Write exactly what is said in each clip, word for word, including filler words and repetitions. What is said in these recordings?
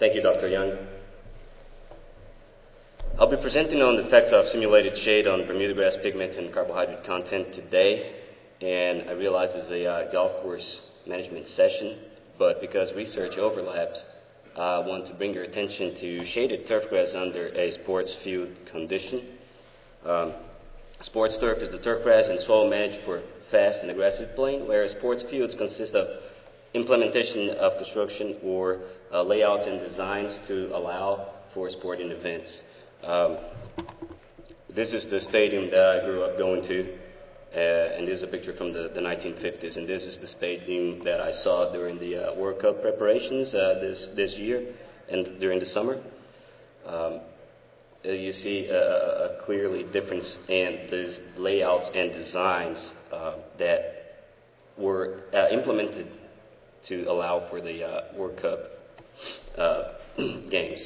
Thank you, Doctor Young. I'll be presenting on the effects of simulated shade on Bermuda grass pigment and carbohydrate content today, and I realize it's a uh, golf course management session, but because research overlaps, I want to bring your attention to shaded turf grass under a sports field condition. Um, sports turf is the turf grass and soil managed for fast and aggressive playing, whereas sports fields consist of implementation of construction or uh, layouts and designs to allow for sporting events. Um, this is the stadium that I grew up going to, uh, and this is a picture from the, the nineteen fifties, and this is the stadium that I saw during the uh, World Cup preparations uh, this, this year and during the summer. Um, uh, you see a, a clearly difference in these layouts and designs uh, that were uh, implemented to allow for the uh, World Cup uh, games.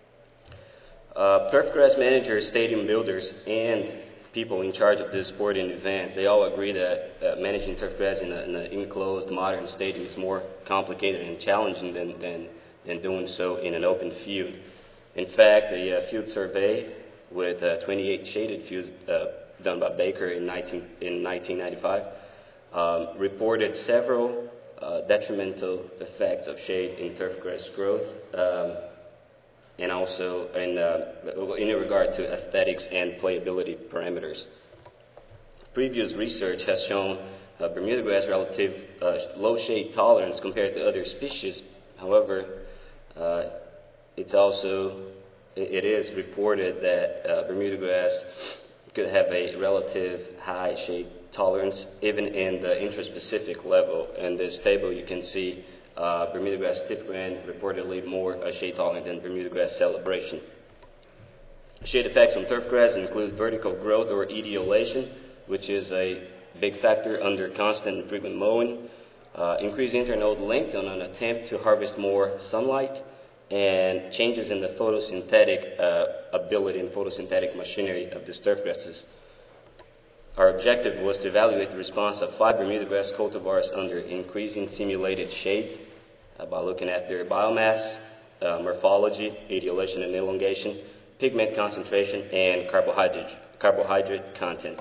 Uh, turf grass managers, stadium builders, and people in charge of the sporting events, they all agree that uh, managing turf grass in, a, in an enclosed modern stadium is more complicated and challenging than, than, than doing so in an open field. In fact, a uh, field survey with uh, twenty-eight shaded fields uh, done by Baker in, nineteen, in nineteen ninety-five um, reported several uh, detrimental effects of shade in turf grass growth. Um, and also in, uh, in regard to aesthetics and playability parameters. Previous research has shown uh, Bermuda grass relative uh, low shade tolerance compared to other species. However, uh, it's also, it is reported that uh, Bermuda grass could have a relative high shade tolerance even in the intraspecific level. In this table you can see Uh, Bermuda grass tipgram reportedly more uh, shade tolerant than Bermuda grass celebration. Shade effects on turf grass include vertical growth or etiolation, which is a big factor under constant and frequent mowing, uh, increased internode length on an attempt to harvest more sunlight, and changes in the photosynthetic uh, ability and photosynthetic machinery of these turf grasses. Our objective was to evaluate the response of five Bermuda grass cultivars under increasing simulated shade uh, by looking at their biomass, uh, morphology, etiolation and elongation, pigment concentration, and carbohydrate, carbohydrate content.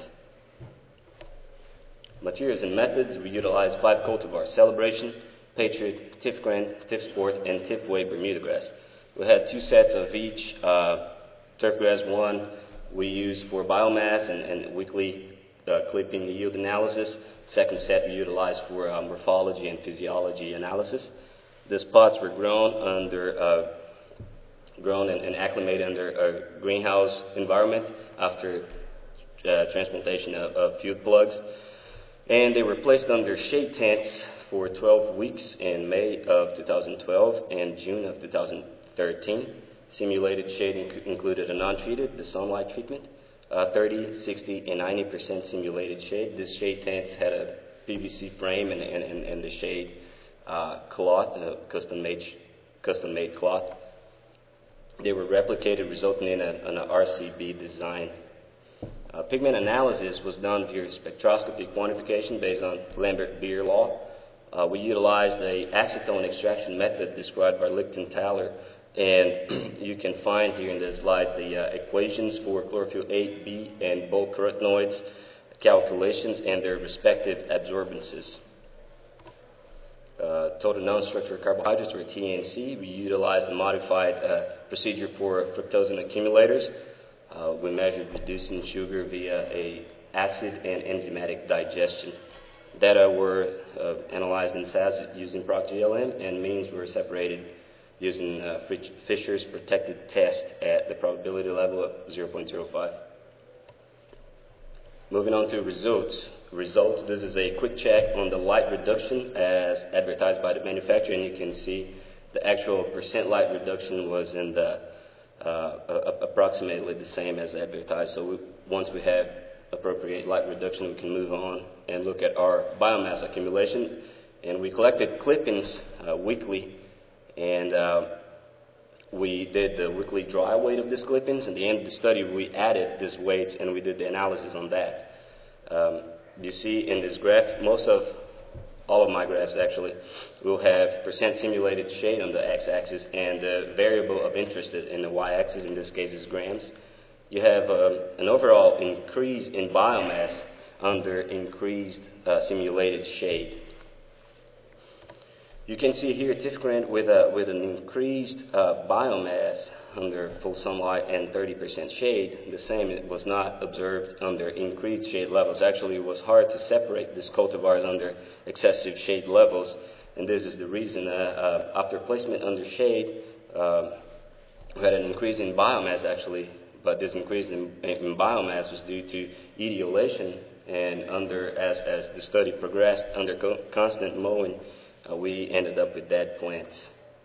Materials and methods, we utilized five cultivars: Celebration, Patriot, Tifgran, Tifsport, and Tifway Bermuda grass. We had two sets of each. Uh, turf grass one we used for biomass and, and weekly Uh, clipping yield analysis. Second set we utilized for uh, morphology and physiology analysis. These pots were grown under, uh, grown and, and acclimated under a greenhouse environment after uh, transplantation of, of field plugs, and they were placed under shade tents for twelve weeks in May of two thousand twelve and June of two thousand thirteen. Simulated shade inc- included a non-treated, the sunlight treatment. Uh, thirty, sixty, and ninety percent simulated shade. This shade tents had a P V C frame and, and, and, and the shade uh, cloth, uh, custom-made custom-made cloth. They were replicated, resulting in a, an R C B design. Uh, pigment analysis was done via spectroscopy quantification based on Lambert-Beer law. Uh, we utilized a acetone extraction method described by Lichtenthaler. And you can find here in this slide the uh, equations for chlorophyll eight B and bulk carotenoids calculations and their respective absorbances. Uh, total non-structured carbohydrates, or T N C, we utilized a modified uh, procedure for fructose accumulators. Uh, we measured reducing sugar via a acid and enzymatic digestion. Data were uh, analyzed in S A S using ProcGLM, and means were separated using uh, Fisher's protected test at the probability level of zero point zero five. Moving on to results. Results, this is a quick check on the light reduction as advertised by the manufacturer, and you can see the actual percent light reduction was in the uh, uh, approximately the same as advertised. So we, once we have appropriate light reduction, we can move on and look at our biomass accumulation. And we collected clippings uh, weekly, and uh, we did the weekly dry weight of these clippings. At the end of the study, we added these weights and we did the analysis on that. Um, you see in this graph, most of all of my graphs actually, will have percent simulated shade on the x-axis and the variable of interest in the y-axis, in this case is grams. You have uh, an overall increase in biomass under increased uh, simulated shade. You can see here TIFGrand with, a, with an increased uh, biomass under full sunlight and thirty percent shade. The same it was not observed under increased shade levels. Actually, it was hard to separate these cultivars under excessive shade levels, and this is the reason. Uh, uh, after placement under shade, uh, we had an increase in biomass actually, but this increase in, in biomass was due to etiolation, and under as, as the study progressed, under co constant mowing, uh, we ended up with dead plants.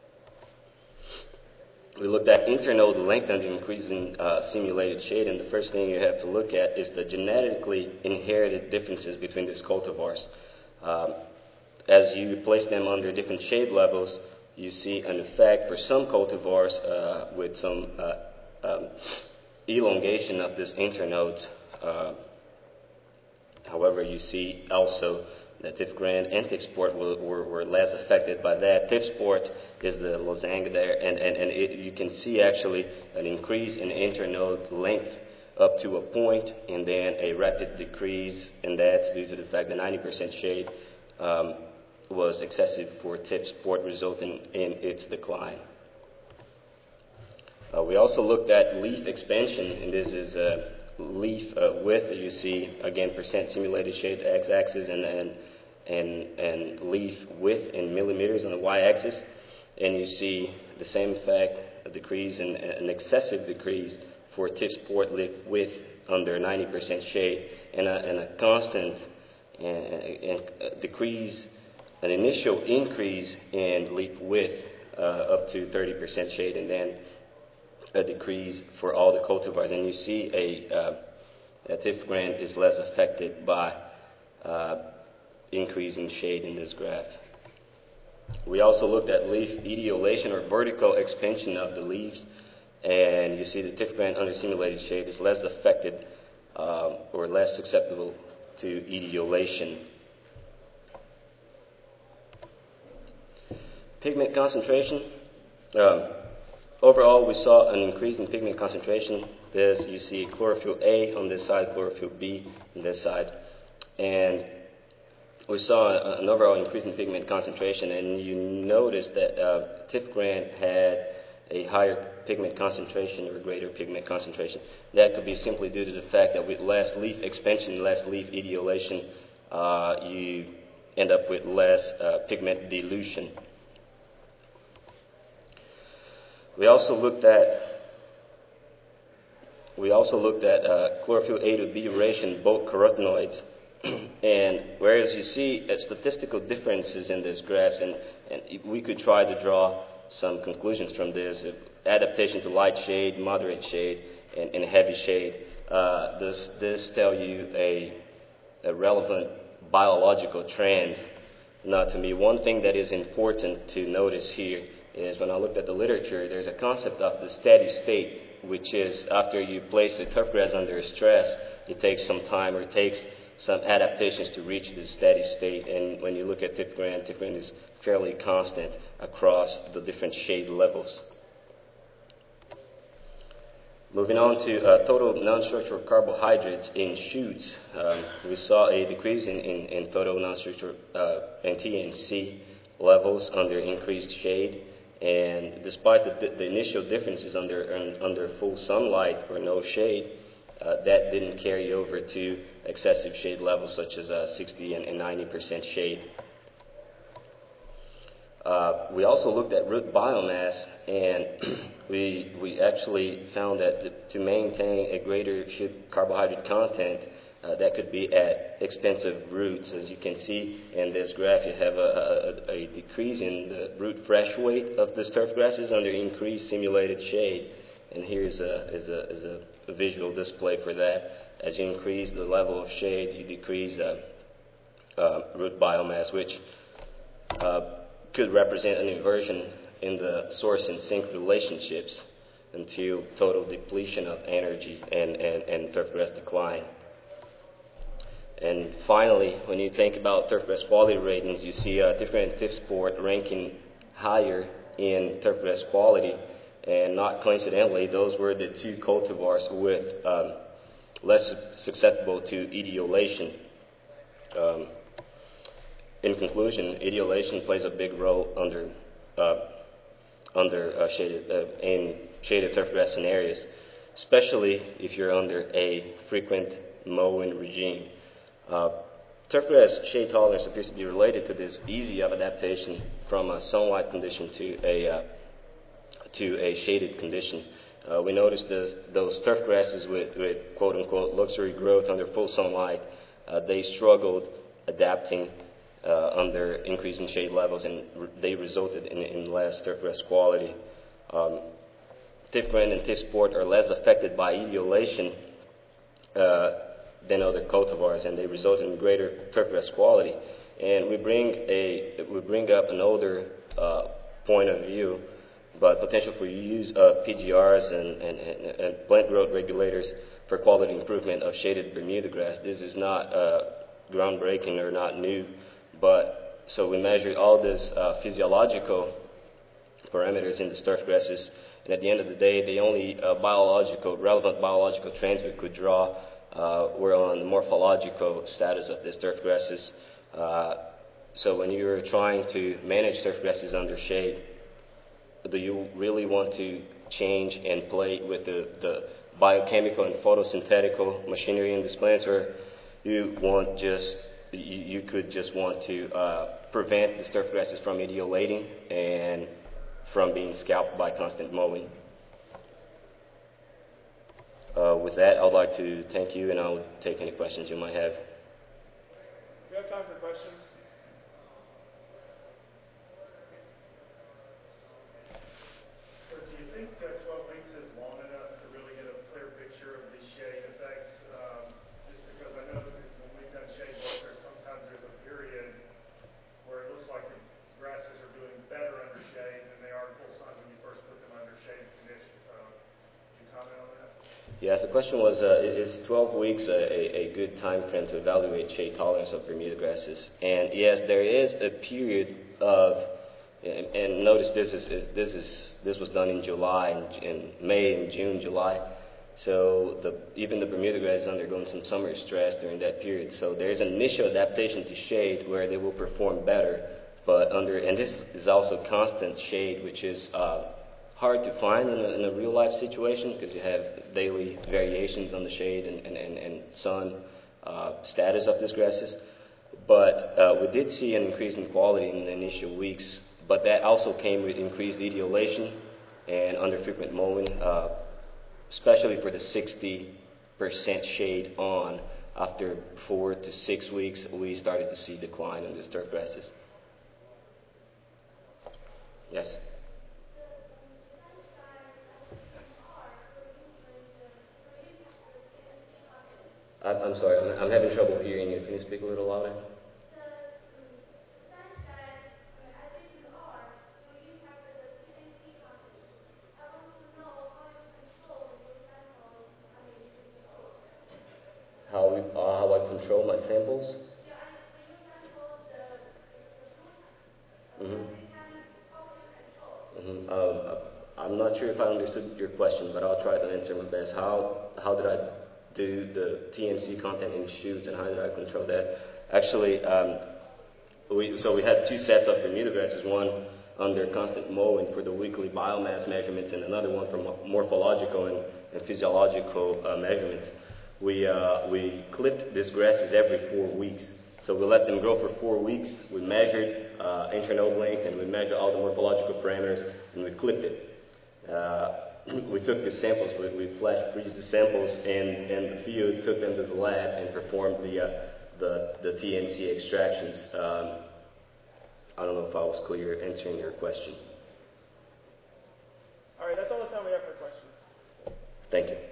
We looked at internode length under increasing uh, simulated shade, and the first thing you have to look at is the genetically inherited differences between these cultivars. Um, as you place them under different shade levels, you see an effect for some cultivars uh, with some uh, um, elongation of these internodes. Uh, however, you see also that TIFGrand and TIFsport were, were, were less affected by that. TIFsport is the losange there, and, and, and it, you can see actually an increase in internode length up to a point, and then a rapid decrease, and that's due to the fact that ninety percent shade um, was excessive for TIFsport, resulting in its decline. Uh, we also looked at leaf expansion, and this is uh, leaf uh, width. You see again percent simulated shade x-axis, and, and and and leaf width in millimeters on the y-axis, and you see the same effect, a decrease in an excessive decrease for TIFsport leaf width under ninety percent shade, and a, and a constant uh, and a decrease, an initial increase in leaf width uh, up to thirty percent shade, and then a decrease for all the cultivars. And you see a, uh, a TIFGrand is less affected by uh, increase in shade in this graph. We also looked at leaf etiolation, or vertical expansion of the leaves, and you see the TIFGrand under simulated shade is less affected um, or less susceptible to etiolation. Pigment concentration. Um, overall, we saw an increase in pigment concentration. This, you see chlorophyll A on this side, chlorophyll B on this side, and we saw an overall increase in pigment concentration, and you notice that uh, TIFGrand had a higher pigment concentration or greater pigment concentration. That could be simply due to the fact that with less leaf expansion, less leaf etiolation, uh, you end up with less uh, pigment dilution. We also looked at we also looked at uh, chlorophyll A to B ratio in both carotenoids. And whereas you see uh, statistical differences in these graphs, and, and we could try to draw some conclusions from this, uh, adaptation to light shade, moderate shade, and, and heavy shade, uh, this, this tell you a, a relevant biological trend. Now, to me, one thing that is important to notice here is when I looked at the literature, there's a concept of the steady state, which is after you place the turfgrass under stress, it takes some time, or it takes some adaptations to reach the steady state. And when you look at TIFGrand, TIFGrand is fairly constant across the different shade levels. Moving on to uh, total non-structural carbohydrates in shoots, um, we saw a decrease in, in, in total non-structural uh, N T and C levels under increased shade. And despite the, the initial differences under, under full sunlight or no shade, uh, that didn't carry over to excessive shade levels such as uh, sixty and ninety percent shade. Uh, we also looked at root biomass, and we, we actually found that to maintain a greater carbohydrate content, uh, that could be at expensive roots. As you can see in this graph, you have a, a, a decrease in the root fresh weight of the turf grasses under increased simulated shade. And here's a, is a, is a, a visual display for that. As you increase the level of shade, you decrease uh, uh, root biomass, which uh, could represent an inversion in the source and sink relationships until total depletion of energy and, and, and turfgrass decline. And finally, when you think about turfgrass quality ratings, you see uh, different T I F Sport ranking higher in turfgrass quality, and not coincidentally, those were the two cultivars with um, less susceptible to etiolation. Um, in conclusion, etiolation plays a big role under uh, under uh, shaded uh, in shaded turfgrass scenarios, especially if you're under a frequent mowing regime. Uh, turfgrass shade tolerance appears to be related to this easy of adaptation from a sunlight condition to a uh, to a shaded condition. Uh, we noticed this, those turf grasses with, with quote-unquote luxury growth under full sunlight, uh, they struggled adapting uh, under increasing shade levels, and re they resulted in, in less turf grass quality. Um, T I F Grand and T I F Sport are less affected by etiolation uh, than other cultivars, and they result in greater turf grass quality. And we bring a we bring up an older uh, point of view, but potential for use of P G Rs and, and, and, and plant growth regulators for quality improvement of shaded Bermuda grass. This is not uh, groundbreaking or not new, but so we measured all this uh, physiological parameters in the turf grasses, and at the end of the day, the only uh, biological, relevant biological trends we could draw uh, were on the morphological status of these turf grasses. Uh, so when you're trying to manage turf grasses under shade, do you really want to change and play with the, the biochemical and photosynthetical machinery in these plants, or you want just you, you could just want to uh, prevent the turf grasses from etiolating and from being scalped by constant mowing? Uh, with that, I'd like to thank you, and I'll take any questions you might have. We have time for questions. So do you think that twelve weeks is long enough to really get a clear picture of the shade effects? Um, just because I know that when we've done shade work, sometimes there's a period where it looks like the grasses are doing better under shade than they are in full sun when you first put them under shade conditions. So could you comment on that? Yes, the question was, uh, is twelve weeks a, a, a good time frame to evaluate shade tolerance of Bermuda grasses? And yes, there is a period of, and, and notice this is, is this is this was done in July, and in May and June, July. So the, even the Bermuda grass is undergoing some summer stress during that period. So there is an initial adaptation to shade where they will perform better, but under, and this is also constant shade, which is uh, hard to find in a, in a real life situation because you have daily variations on the shade and, and, and, and sun uh, status of these grasses. But uh, we did see an increase in quality in the initial weeks, but that also came with increased etiolation and under frequent mowing, uh, especially for the sixty percent shade on. After four to six weeks, we started to see decline in these turf grasses. Yes? I'm, I'm sorry, I'm, I'm having trouble hearing you. Can you speak a little louder? How, we, uh, how I control my samples? Mm-hmm. Mm-hmm. Um, I'm not sure if I understood your question, but I'll try to answer my best. How, how did I do the T N C content in shoots, and how did I control that? Actually, um, we, so we had two sets of Bermuda grasses, one under constant mowing for the weekly biomass measurements, and another one for morphological and, and physiological uh, measurements. We, uh, we clipped these grasses every four weeks. So we let them grow for four weeks. We measured uh, internode length, and we measured all the morphological parameters, and we clipped it. Uh, we took the samples, we, we flash freeze the samples, and, and the field took them to the lab and performed the, uh, the, the T N C extractions. Um, I don't know if I was clear answering your question. All right, that's all the time we have for questions. Thank you.